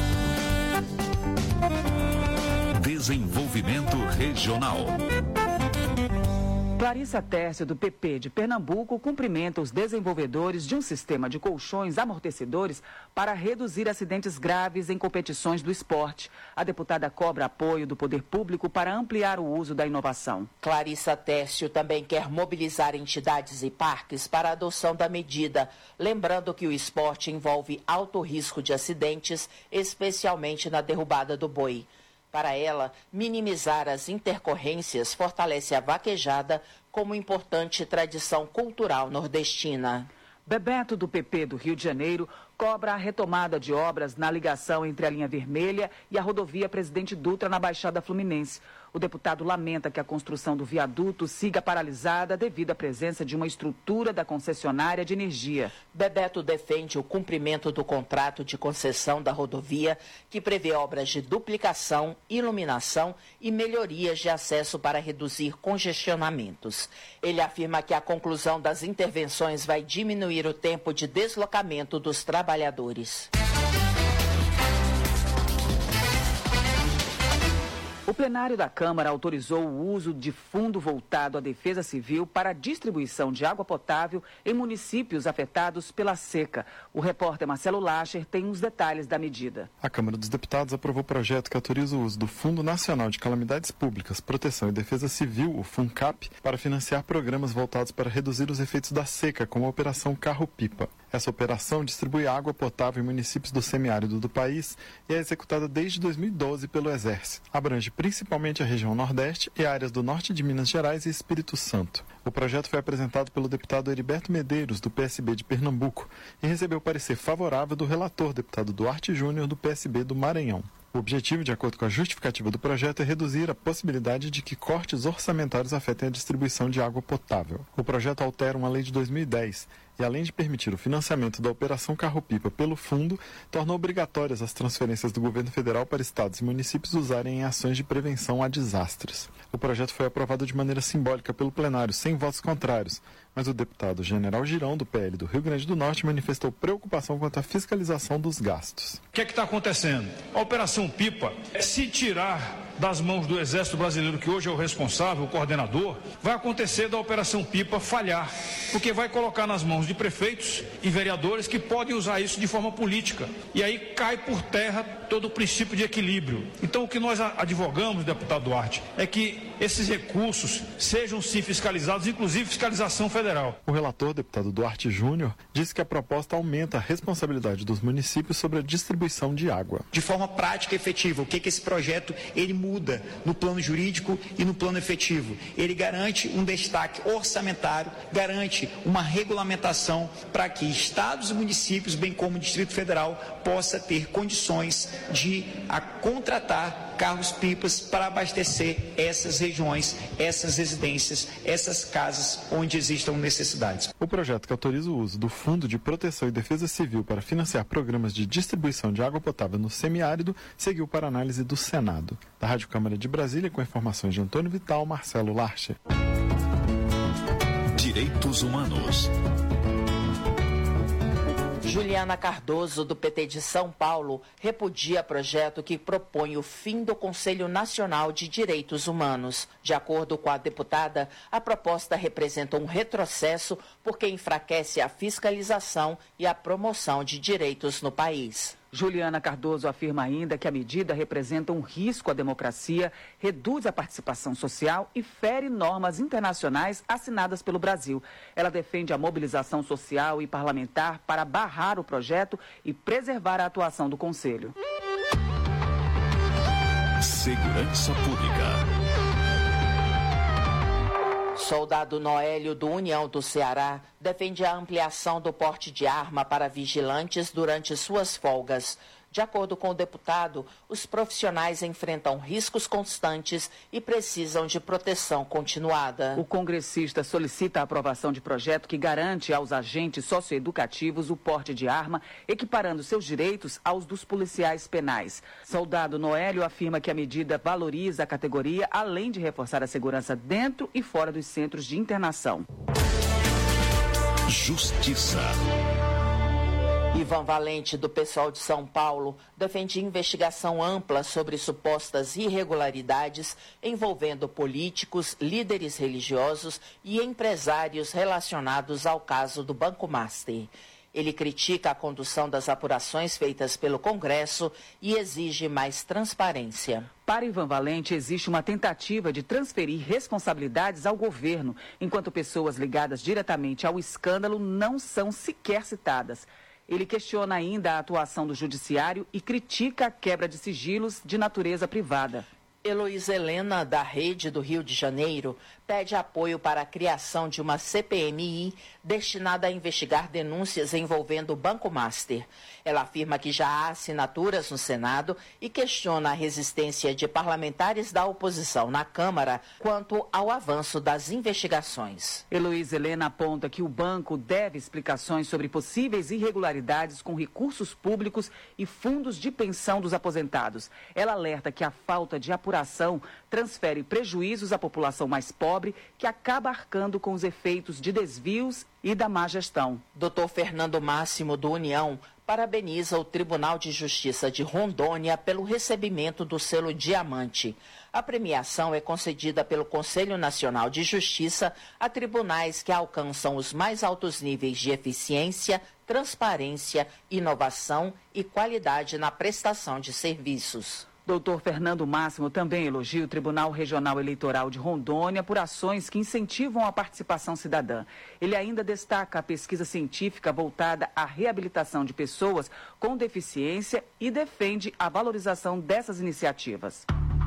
Speaker 2: Desenvolvimento Regional.
Speaker 6: Clarissa Tércio, do P P de Pernambuco, cumprimenta os desenvolvedores de um sistema de colchões amortecedores para reduzir acidentes graves em competições do esporte. A deputada cobra apoio do poder público para ampliar o uso da inovação.
Speaker 7: Clarissa Tércio também quer mobilizar entidades e parques para a adoção da medida, lembrando que o esporte envolve alto risco de acidentes, especialmente na derrubada do boi. Para ela, minimizar as intercorrências fortalece a vaquejada como importante tradição cultural nordestina.
Speaker 6: Bebeto, do P P do Rio de Janeiro, cobra a retomada de obras na ligação entre a linha vermelha e a rodovia Presidente Dutra na Baixada Fluminense. O deputado lamenta que a construção do viaduto siga paralisada devido à presença de uma estrutura da concessionária de energia.
Speaker 7: Bebeto defende o cumprimento do contrato de concessão da rodovia, que prevê obras de duplicação, iluminação e melhorias de acesso para reduzir congestionamentos. Ele afirma que a conclusão das intervenções vai diminuir o tempo de deslocamento dos trabalhadores.
Speaker 6: O plenário da Câmara autorizou o uso de fundo voltado à defesa civil para a distribuição de água potável em municípios afetados pela seca. O repórter Marcelo Lacher tem os detalhes da medida.
Speaker 11: A Câmara dos Deputados aprovou o projeto que autoriza o uso do Fundo Nacional de Calamidades Públicas, Proteção e Defesa Civil, o FUNCAP, para financiar programas voltados para reduzir os efeitos da seca, como a Operação Carro-Pipa. Essa operação distribui água potável em municípios do semiárido do país e é executada desde dois mil e doze pelo Exército. Abrange principalmente a região Nordeste e áreas do Norte de Minas Gerais e Espírito Santo. O projeto foi apresentado pelo deputado Heriberto Medeiros, do P S B de Pernambuco, e recebeu parecer favorável do relator, deputado Duarte Júnior, do P S B do Maranhão. O objetivo, de acordo com a justificativa do projeto, é reduzir a possibilidade de que cortes orçamentários afetem a distribuição de água potável. O projeto altera uma lei de dois mil e dez e, além de permitir o financiamento da Operação Carro-Pipa pelo fundo, torna obrigatórias as transferências do governo federal para estados e municípios usarem em ações de prevenção a desastres. O projeto foi aprovado de maneira simbólica pelo plenário, sem votos contrários, mas o deputado General Girão, do P L do Rio Grande do Norte, manifestou preocupação quanto à fiscalização dos gastos.
Speaker 13: O que é que está acontecendo? A Operação Pipa, se tirar das mãos do Exército Brasileiro, que hoje é o responsável, o coordenador, vai acontecer da Operação Pipa falhar, porque vai colocar nas mãos de prefeitos e vereadores que podem usar isso de forma política. E aí cai por terra todo o princípio de equilíbrio. Então, o que nós advogamos, deputado Duarte, é que esses recursos sejam sim fiscalizados, inclusive fiscalização federal.
Speaker 11: O relator, deputado Duarte Júnior, disse que a proposta aumenta a responsabilidade dos municípios sobre a distribuição de água.
Speaker 14: De forma prática e efetiva, o que, que esse projeto ele muda no plano jurídico e no plano efetivo? Ele garante um destaque orçamentário, garante uma regulamentação para que estados e municípios, bem como o Distrito Federal, possa ter condições de a contratar carros-pipas para abastecer essas regiões, essas residências, essas casas onde existam necessidades.
Speaker 11: O projeto que autoriza o uso do Fundo de Proteção e Defesa Civil para financiar programas de distribuição de água potável no semiárido seguiu para análise do Senado. Da Rádio Câmara de Brasília, com informações de Antônio Vital, Marcelo Larcher.
Speaker 2: Direitos Humanos.
Speaker 7: Juliana Cardoso, do P T de São Paulo, repudia projeto que propõe o fim do Conselho Nacional de Direitos Humanos. De acordo com a deputada, a proposta representa um retrocesso porque enfraquece a fiscalização e a promoção de direitos no país.
Speaker 6: Juliana Cardoso afirma ainda que a medida representa um risco à democracia, reduz a participação social e fere normas internacionais assinadas pelo Brasil. Ela defende a mobilização social e parlamentar para barrar o projeto e preservar a atuação do Conselho.
Speaker 2: Segurança Pública.
Speaker 7: Soldado Noélio, do União do Ceará, defende a ampliação do porte de arma para vigilantes durante suas folgas. De acordo com o deputado, os profissionais enfrentam riscos constantes e precisam de proteção continuada.
Speaker 6: O congressista solicita a aprovação de projeto que garante aos agentes socioeducativos o porte de arma, equiparando seus direitos aos dos policiais penais. Soldado Noélio afirma que a medida valoriza a categoria, além de reforçar a segurança dentro e fora dos centros de internação.
Speaker 2: Justiça.
Speaker 7: Ivan Valente, do PSOL de São Paulo, defende investigação ampla sobre supostas irregularidades envolvendo políticos, líderes religiosos e empresários relacionados ao caso do Banco Master. Ele critica a condução das apurações feitas pelo Congresso e exige mais transparência.
Speaker 6: Para Ivan Valente, existe uma tentativa de transferir responsabilidades ao governo, enquanto pessoas ligadas diretamente ao escândalo não são sequer citadas. Ele questiona ainda a atuação do judiciário e critica a quebra de sigilos de natureza privada.
Speaker 7: Heloísa Helena, da Rede do Rio de Janeiro, pede apoio para a criação de uma C P M I destinada a investigar denúncias envolvendo o Banco Master. Ela afirma que já há assinaturas no Senado e questiona a resistência de parlamentares da oposição na Câmara quanto ao avanço das investigações.
Speaker 6: Heloísa Helena aponta que o banco deve explicações sobre possíveis irregularidades com recursos públicos e fundos de pensão dos aposentados. Ela alerta que a falta de apuração transfere prejuízos à população mais pobre, que acaba arcando com os efeitos de desvios e da má gestão.
Speaker 7: doutor Fernando Máximo, do União, parabeniza o Tribunal de Justiça de Rondônia pelo recebimento do selo Diamante. A premiação é concedida pelo Conselho Nacional de Justiça a tribunais que alcançam os mais altos níveis de eficiência, transparência, inovação e qualidade na prestação de serviços.
Speaker 6: doutor Fernando Máximo também elogia o Tribunal Regional Eleitoral de Rondônia por ações que incentivam a participação cidadã. Ele ainda destaca a pesquisa científica voltada à reabilitação de pessoas com deficiência e defende a valorização dessas iniciativas.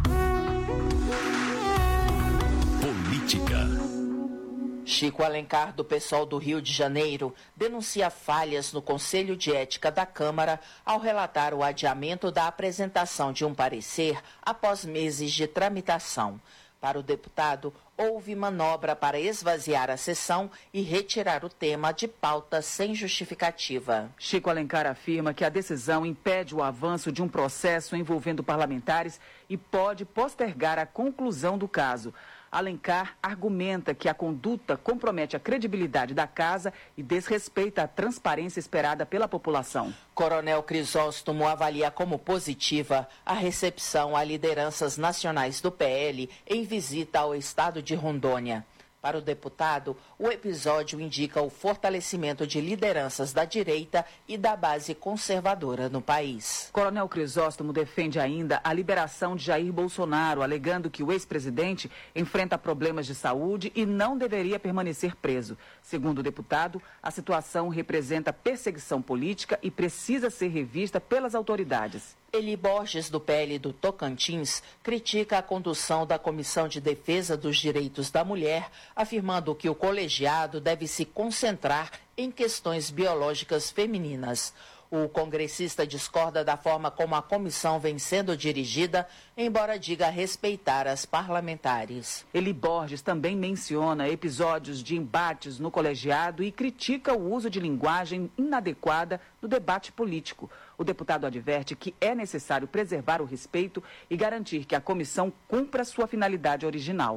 Speaker 2: Política.
Speaker 7: Chico Alencar, do PSOL do Rio de Janeiro, denuncia falhas no Conselho de Ética da Câmara ao relatar o adiamento da apresentação de um parecer após meses de tramitação. Para o deputado, houve manobra para esvaziar a sessão e retirar o tema de pauta sem justificativa.
Speaker 6: Chico Alencar afirma que a decisão impede o avanço de um processo envolvendo parlamentares e pode postergar a conclusão do caso. Alencar argumenta que a conduta compromete a credibilidade da casa e desrespeita a transparência esperada pela população.
Speaker 7: Coronel Crisóstomo avalia como positiva a recepção a lideranças nacionais do P L em visita ao estado de Rondônia. Para o deputado, o episódio indica o fortalecimento de lideranças da direita e da base conservadora no país.
Speaker 6: Coronel Crisóstomo defende ainda a liberação de Jair Bolsonaro, alegando que o ex-presidente enfrenta problemas de saúde e não deveria permanecer preso. Segundo o deputado, a situação representa perseguição política e precisa ser revista pelas autoridades.
Speaker 7: Eli Borges, do P L do Tocantins, critica a condução da Comissão de Defesa dos Direitos da Mulher, afirmando que o colegiado deve se concentrar em questões biológicas femininas. O congressista discorda da forma como a comissão vem sendo dirigida, embora diga respeitar as parlamentares.
Speaker 6: Eli Borges também menciona episódios de embates no colegiado e critica o uso de linguagem inadequada no debate político. O deputado adverte que é necessário preservar o respeito e garantir que a comissão cumpra sua finalidade original.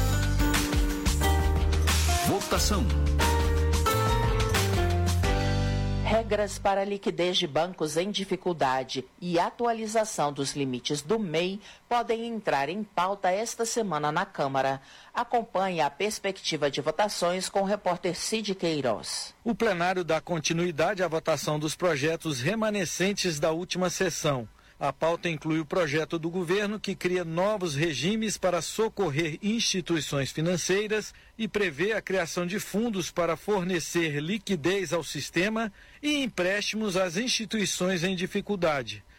Speaker 2: Votação.
Speaker 7: Regras para liquidez de bancos em dificuldade e atualização dos limites do M E I podem entrar em pauta esta semana na Câmara. Acompanhe a perspectiva de votações com o repórter Cid Queiroz.
Speaker 15: O plenário dá continuidade à votação dos projetos remanescentes da última sessão. A pauta inclui o projeto do governo que cria novos regimes para socorrer instituições financeiras e prevê a criação de fundos para fornecer liquidez ao sistema e empréstimos às instituições em dificuldade.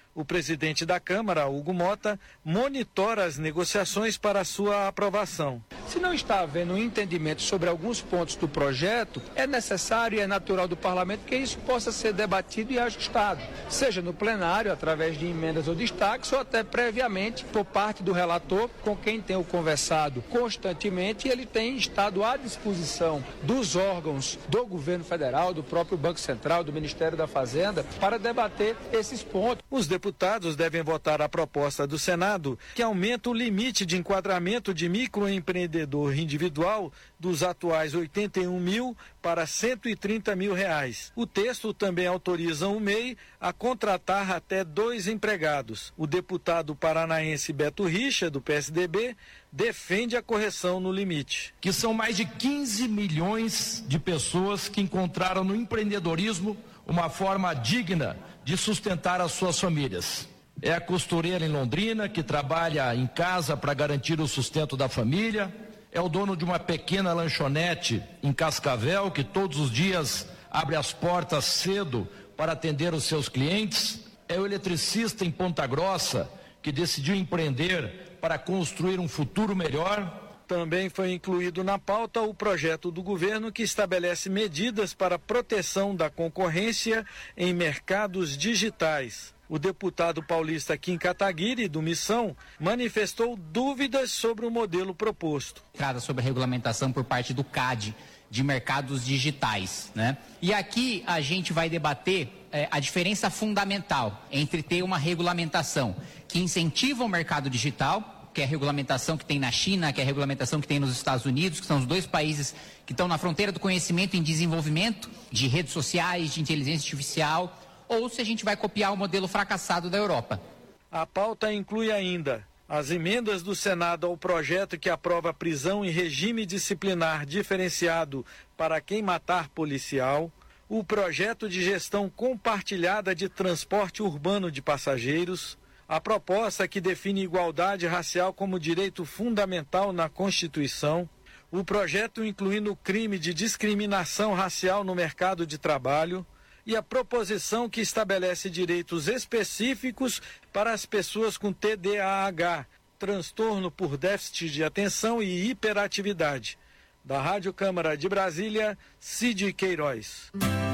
Speaker 15: O presidente da Câmara, Hugo Mota, monitora as negociações para sua aprovação.
Speaker 16: Se não está havendo um entendimento sobre alguns pontos do projeto, é necessário e é natural do parlamento que isso possa ser debatido e ajustado, seja no plenário, através de emendas ou destaques, ou até previamente por parte do relator, com quem tenho conversado constantemente, e ele tem estado à disposição dos órgãos do governo federal, do próprio Banco Central, do Ministério da Fazenda, para debater esses pontos.
Speaker 15: Os deputados devem votar a proposta do Senado que aumenta o limite de enquadramento de microempreendedor individual dos atuais oitenta e um mil para cento e trinta mil reais. O texto também autoriza o M E I a contratar até dois empregados. O deputado paranaense Beto Richa, do P S D B, defende a correção no limite.
Speaker 17: Que são mais de quinze milhões de pessoas que encontraram no empreendedorismo uma forma digna de sustentar as suas famílias. É a costureira em Londrina que trabalha em casa para garantir o sustento da família. É o dono de uma pequena lanchonete em Cascavel que todos os dias abre as portas cedo para atender os seus clientes. É o eletricista em Ponta Grossa que decidiu empreender para construir um futuro melhor.
Speaker 15: Também foi incluído na pauta o projeto do governo que estabelece medidas para a proteção da concorrência em mercados digitais. O deputado paulista Kim Kataguiri, do Missão, manifestou dúvidas sobre o modelo proposto.
Speaker 18: Trata sobre a regulamentação por parte do C A D de mercados digitais, né? E aqui a gente vai debater é, a diferença fundamental entre ter uma regulamentação que incentiva o mercado digital, que é a regulamentação que tem na China, que é a regulamentação que tem nos Estados Unidos, que são os dois países que estão na fronteira do conhecimento em desenvolvimento de redes sociais, de inteligência artificial, ou se a gente vai copiar o modelo fracassado da Europa.
Speaker 15: A pauta inclui ainda as emendas do Senado ao projeto que aprova prisão em regime disciplinar diferenciado para quem matar policial, o projeto de gestão compartilhada de transporte urbano de passageiros, a proposta que define igualdade racial como direito fundamental na Constituição, o projeto incluindo o crime de discriminação racial no mercado de trabalho e a proposição que estabelece direitos específicos para as pessoas com T D A H, transtorno por déficit de atenção e hiperatividade. Da Rádio Câmara de Brasília, Cid Queiroz.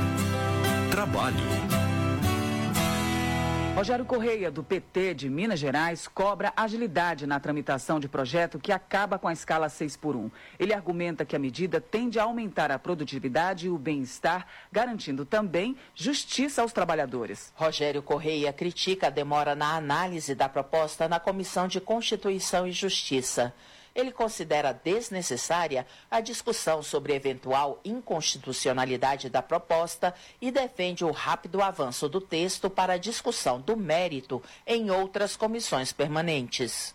Speaker 2: Trabalho.
Speaker 6: Rogério Correia, do P T de Minas Gerais, cobra agilidade na tramitação de projeto que acaba com a escala seis por um. Ele argumenta que a medida tende a aumentar a produtividade e o bem-estar, garantindo também justiça aos trabalhadores.
Speaker 7: Rogério Correia critica a demora na análise da proposta na Comissão de Constituição e Justiça. Ele considera desnecessária a discussão sobre eventual inconstitucionalidade da proposta e defende o rápido avanço do texto para a discussão do mérito em outras comissões permanentes.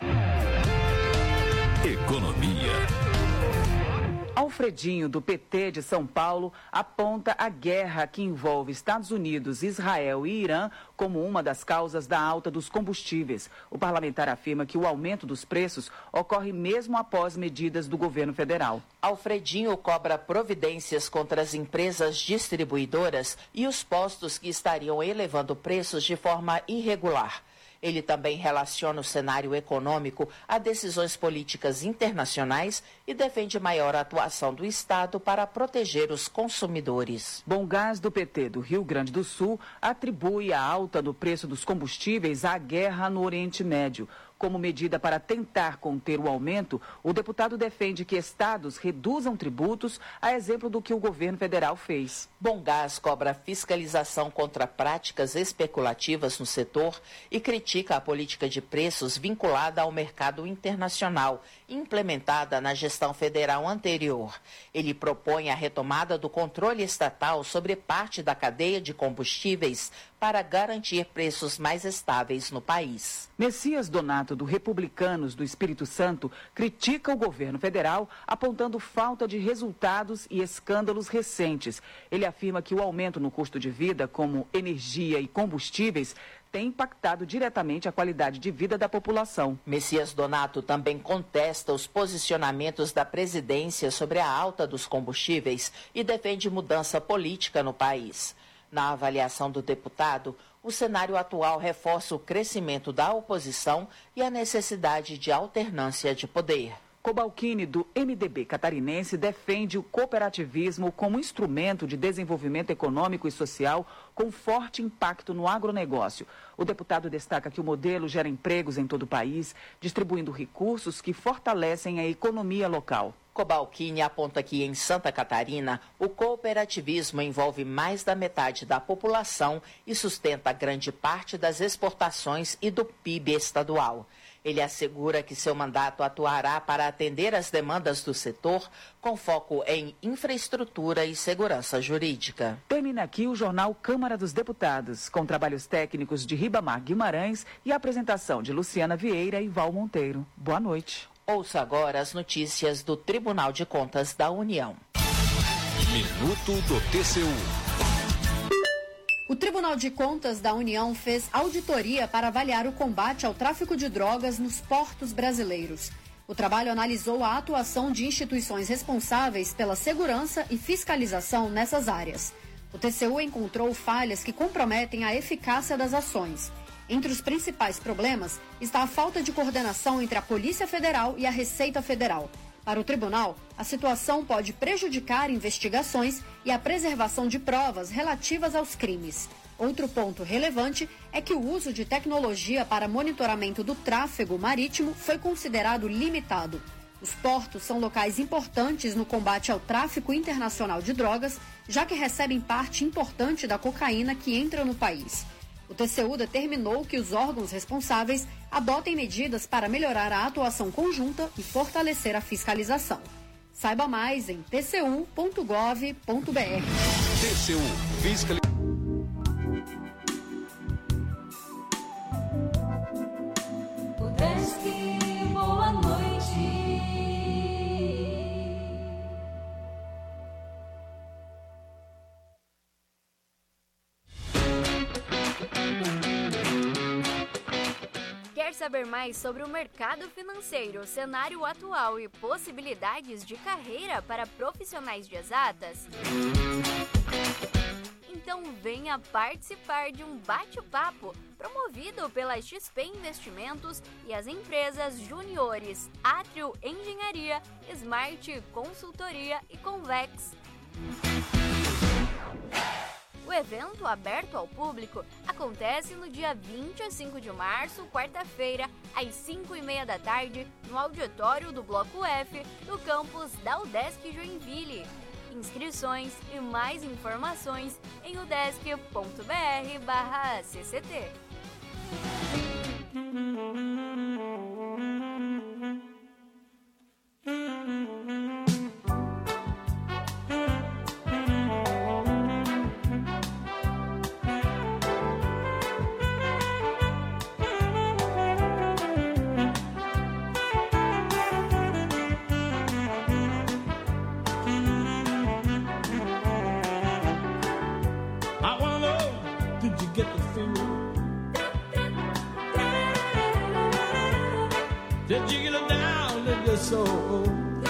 Speaker 2: Economia.
Speaker 6: Alfredinho, do P T de São Paulo, aponta a guerra que envolve Estados Unidos, Israel e Irã como uma das causas da alta dos combustíveis. O parlamentar afirma que o aumento dos preços ocorre mesmo após medidas do governo federal.
Speaker 7: Alfredinho cobra providências contra as empresas distribuidoras e os postos que estariam elevando preços de forma irregular. Ele também relaciona o cenário econômico a decisões políticas internacionais e defende maior atuação do Estado para proteger os consumidores.
Speaker 6: Bomgás, do P T do Rio Grande do Sul, atribui a alta do preço dos combustíveis à guerra no Oriente Médio. Como medida para tentar conter o aumento, o deputado defende que estados reduzam tributos, a exemplo do que o governo federal fez.
Speaker 7: Bomgás cobra fiscalização contra práticas especulativas no setor e critica a política de preços vinculada ao mercado internacional, implementada na gestão federal anterior. Ele propõe a retomada do controle estatal sobre parte da cadeia de combustíveis para garantir preços mais estáveis no país.
Speaker 6: Messias Donato, do Republicanos do Espírito Santo, critica o governo federal, apontando falta de resultados e escândalos recentes. Ele afirma que o aumento no custo de vida, como energia e combustíveis, tem impactado diretamente a qualidade de vida da população.
Speaker 7: Messias Donato também contesta os posicionamentos da presidência sobre a alta dos combustíveis e defende mudança política no país. Na avaliação do deputado, o cenário atual reforça o crescimento da oposição e a necessidade de alternância de poder.
Speaker 6: Cobalcini, do M D B catarinense, defende o cooperativismo como instrumento de desenvolvimento econômico e social com forte impacto no agronegócio. O deputado destaca que o modelo gera empregos em todo o país, distribuindo recursos que fortalecem a economia local.
Speaker 7: Cobalcini aponta que em Santa Catarina, o cooperativismo envolve mais da metade da população e sustenta grande parte das exportações e do P I B estadual. Ele assegura que seu mandato atuará para atender às demandas do setor, com foco em infraestrutura e segurança jurídica.
Speaker 6: Termina aqui o jornal Câmara dos Deputados, com trabalhos técnicos de Ribamar Guimarães e a apresentação de Luciana Vieira e Val Monteiro. Boa noite.
Speaker 7: Ouça agora as notícias do Tribunal de Contas da União.
Speaker 2: Minuto do T C U.
Speaker 4: O Tribunal de Contas da União fez auditoria para avaliar o combate ao tráfico de drogas nos portos brasileiros. O trabalho analisou a atuação de instituições responsáveis pela segurança e fiscalização nessas áreas. O T C U encontrou falhas que comprometem a eficácia das ações. Entre os principais problemas está a falta de coordenação entre a Polícia Federal e a Receita Federal. Para o tribunal, a situação pode prejudicar investigações e a preservação de provas relativas aos crimes. Outro ponto relevante é que o uso de tecnologia para monitoramento do tráfego marítimo foi considerado limitado. Os portos são locais importantes no combate ao tráfico internacional de drogas, já que recebem parte importante da cocaína que entra no país. O T C U determinou que os órgãos responsáveis adotem medidas para melhorar a atuação conjunta e fortalecer a fiscalização. Saiba mais em t c u ponto gov ponto b r.
Speaker 2: T C U Fiscalização.
Speaker 20: Boa noite.
Speaker 21: Quer saber mais sobre o mercado financeiro, cenário atual e possibilidades de carreira para profissionais de exatas? Então venha participar de um bate-papo promovido pela X P Investimentos e as empresas juniores Átrio Engenharia, Smart Consultoria e Convex. O evento, aberto ao público, acontece no dia vinte e cinco de março, quarta-feira, às cinco e meia da tarde, no auditório do Bloco F, do campus da Udesc Joinville. Inscrições e mais informações em udesc ponto b r barra c c t.
Speaker 22: Did you get it down in your soul?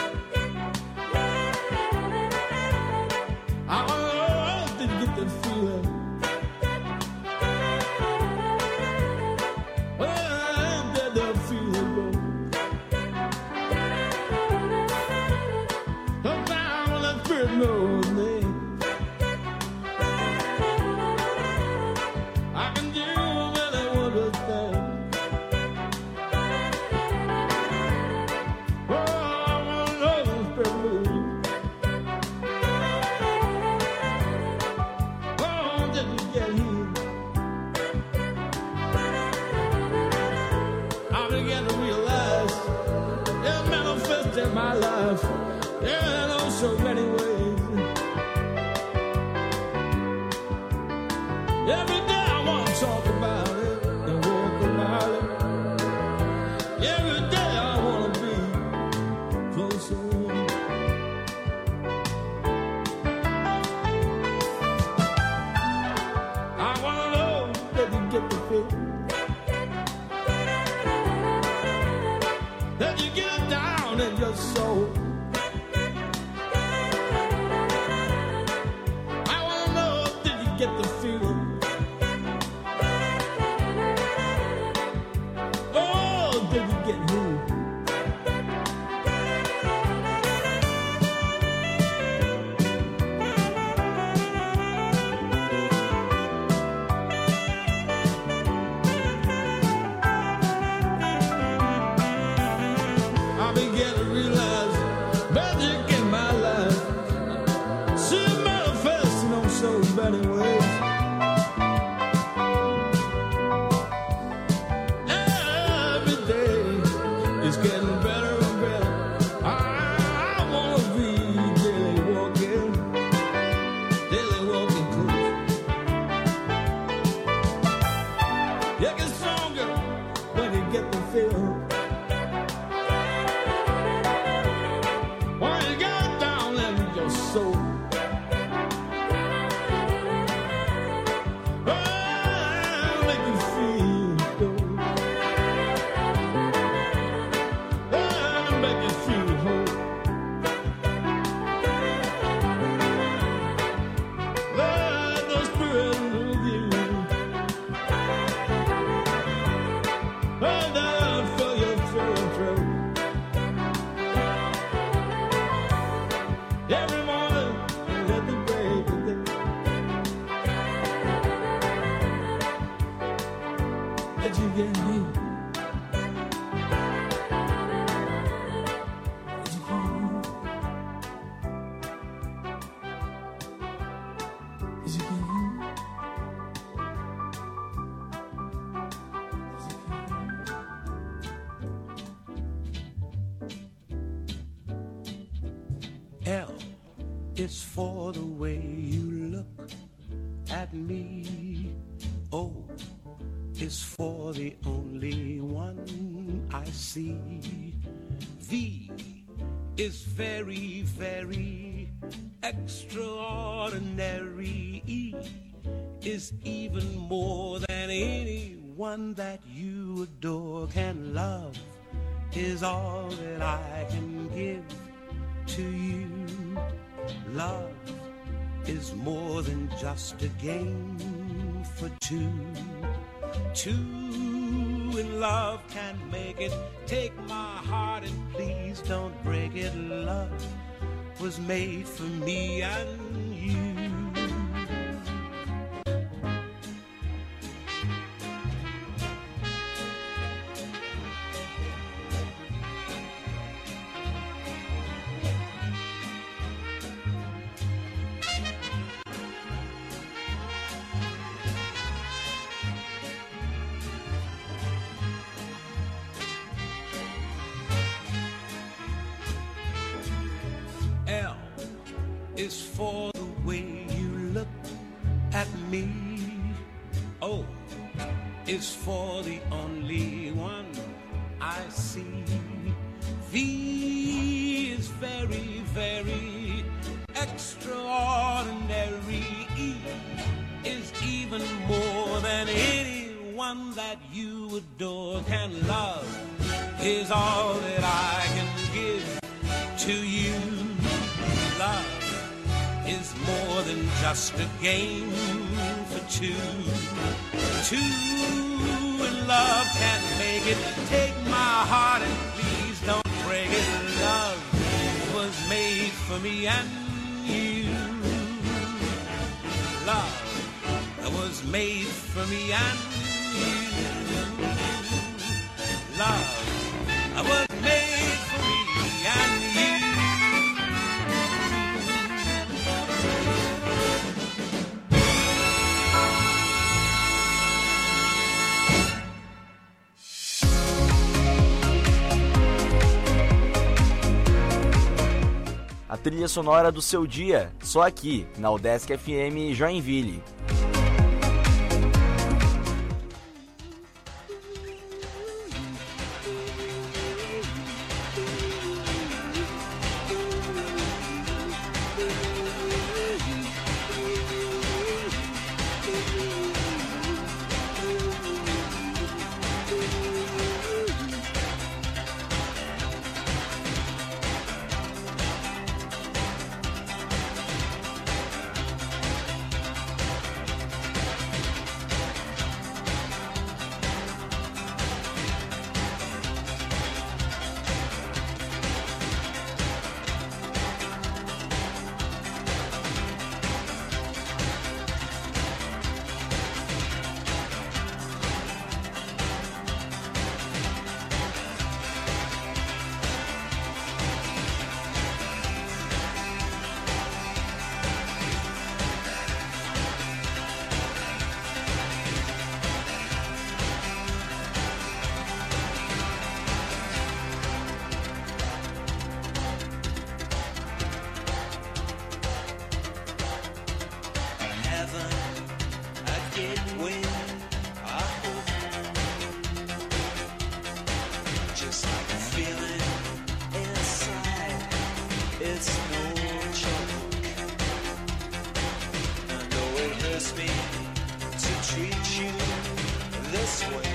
Speaker 22: I don't know, did you get that feeling? Well, did that feeling go? Sometimes when that spirit knows me, I can do really wondrous things. In my life, yeah, in oh so many ways. Every day I want to talk about it and walk about it. Every day I want to be closer. I want to know that you get the feel. That you get it down in your soul. I wanna know, did you get the You get stronger when you get the feel. When you get down in your soul. Oh, make you feel good. Oh, make you feel whole. Let the spirit move you. And I feel you through through. Every morning, let the break of day. That you get me. That you get me. That you get me.
Speaker 1: L is for the way you look at me. O is for the only one I see. V is very, very extraordinary. E is even more than anyone that you adore can love. Is all that I can give to you. Love is more than just a game for two. Two in love can make it. Take my heart and please don't break it. Love was made for me and you. L is for the way you look at me. O is for the only one I see. V is very, very extraordinary. E is even more than anyone that you adore can love. Is all that I can give to you. Love is more than just a game for two. Two in love can make it. Take my heart and please don't break it. Love was made for me and you. Love was made for me and you. Love was made for me and you.
Speaker 5: A trilha sonora do seu dia, só aqui, na Udesc F M Joinville.
Speaker 1: sway.